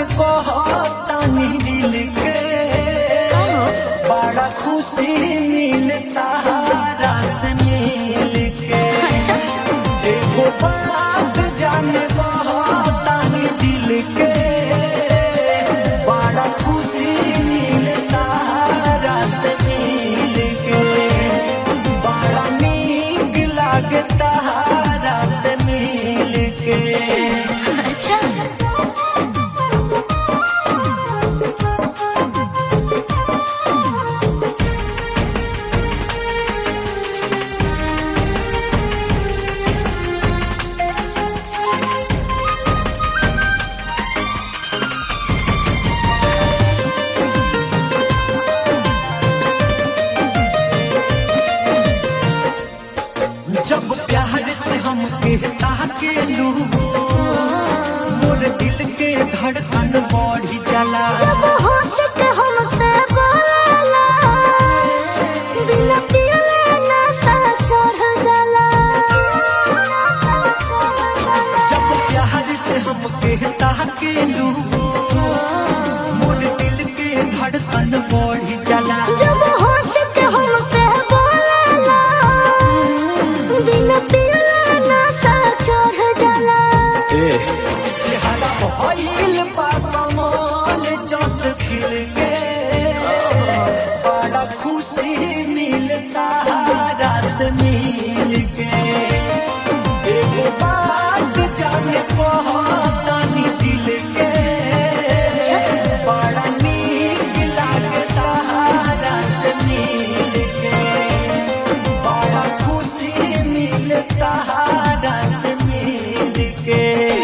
जाने कहतानी दिल के बड़ा खुशी मिलता रस मिल के। एगो बात जाने कहतानी दिल के बड़ा खुशी मिलता रस मिल के। बड़ा नीक लगता रस मिल के। जब प्यार से हम कहता के लू मोर दिल के धड़कन बढ़ी जाला। जब होश के हमसे बोला बिना पियले नशा चढ़ जाला। जब प्यार से हम कहता के लू मोर दिल के धड़कन बढ़ी जाला। जब होश के हमसे बोला बिना पियले नशा चढ़ जाला। चेहरा भइल पापा मोल जस खिल के बड़ा खुशी मिलता रस मिल के। एगो बात जाने कहतानी दिल के बड़ा नीक लगता रस मिल के। बड़ा खुशी मिलता रस मिल के।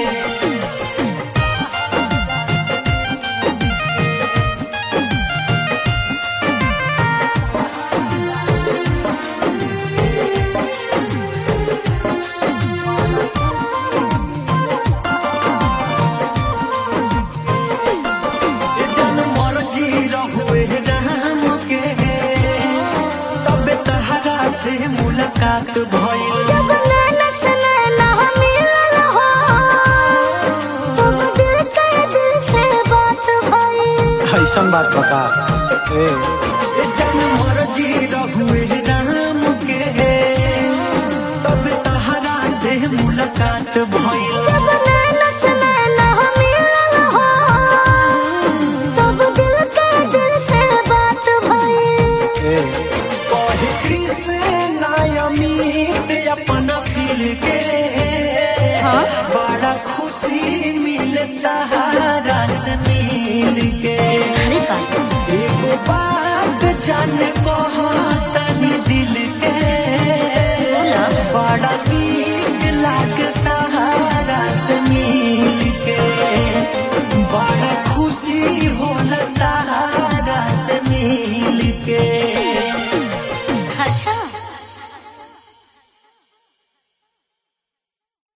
से मुलाकात भइल जब नैना से नैना मिलल हो तब दिल से बात भइल। ऐसन बात बता जन मर्जी रहुए राम के तब तहरा से मुलाकात भइल।